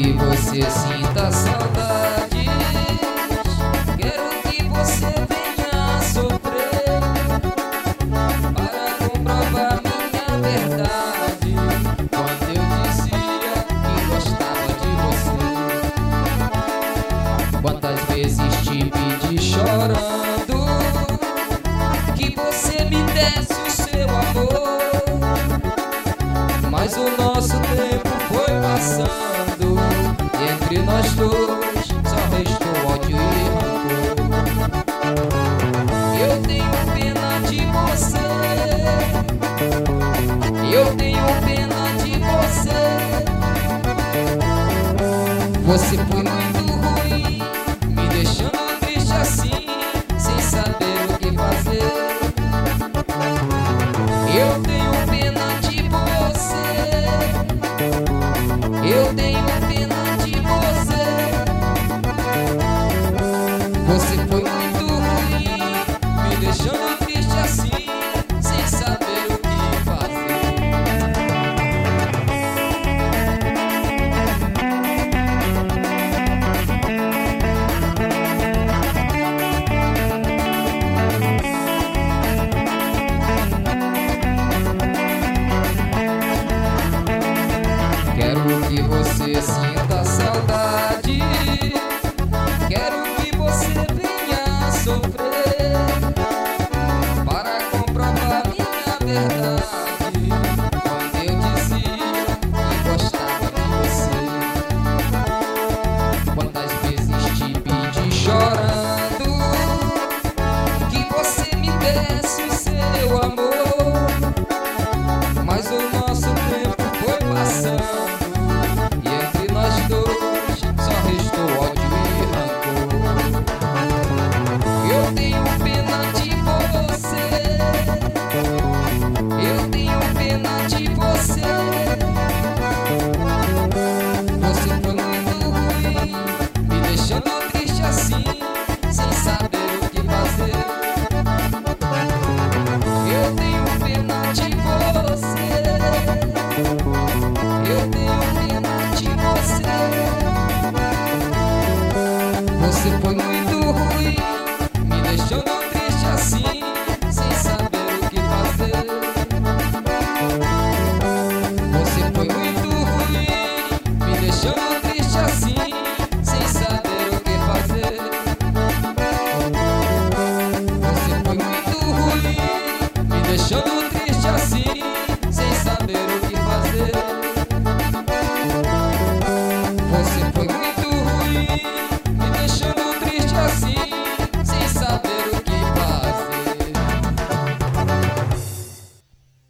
que você sinta saudade, quero que você venha sofrer para comprovar minha verdade. Quando eu dizia que gostava de você, quantas vezes te pedi chorando que você me desse o seu amor, mas o nosso tempo foi passando e entre nós dois só restou ódio e rancor. Eu tenho pena de você, eu tenho pena de você. Você foi muito ruim, me deixando triste assim, sem saber o que fazer. Eu tenho pena de você, eu tenho pena de você. Você foi muito ruim, me deixando triste assim, sem saber o que fazer. Quero que você sinta saudade, quero que você venha sofrer para comprovar minha verdade. Quando eu dizia que gostava de você, quantas vezes te pedi chorando que você me desse o seu amor, mas o nosso tempo foi passando e entre nós dois só restou ódio e rancor. Eu tenho pena de você, eu tenho pena de você. Você foi muito ruim, me deixando triste assim, sem saber o que fazer. Eu tenho pena de você.